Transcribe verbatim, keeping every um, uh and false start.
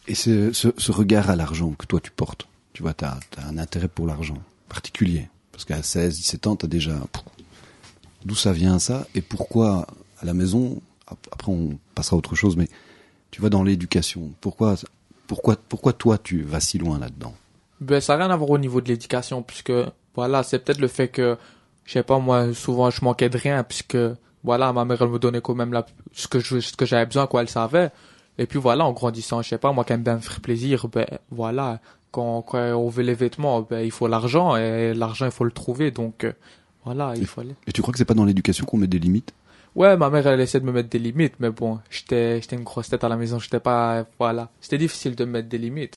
Et ce, ce, ce regard à l'argent que toi tu portes, tu vois, t'as, t'as un intérêt pour l'argent particulier. Parce qu'à seize, dix-sept ans, t'as déjà... D'où ça vient ça? Et pourquoi à la maison, après on passera à autre chose, mais tu vas dans l'éducation. Pourquoi, pourquoi, pourquoi toi tu vas si loin là-dedans? Ben, ça n'a rien à voir au niveau de l'éducation, puisque, voilà, c'est peut-être le fait que, je sais pas, moi, souvent, je manquais de rien, puisque, voilà, ma mère, elle me donnait quand même la, ce que je, ce que j'avais besoin, quoi, elle savait. Et puis, voilà, en grandissant, je sais pas, moi, quand même bien me faire plaisir, ben, voilà, quand, quand on veut les vêtements, ben, il faut l'argent, et l'argent, il faut le trouver, donc, euh, voilà, il Et, faut aller. et tu crois que c'est pas dans l'éducation qu'on met des limites? Ouais, ma mère, elle essaie de me mettre des limites, mais bon, j'étais, j'étais une grosse tête à la maison, j'étais pas, voilà, c'était difficile de me mettre des limites.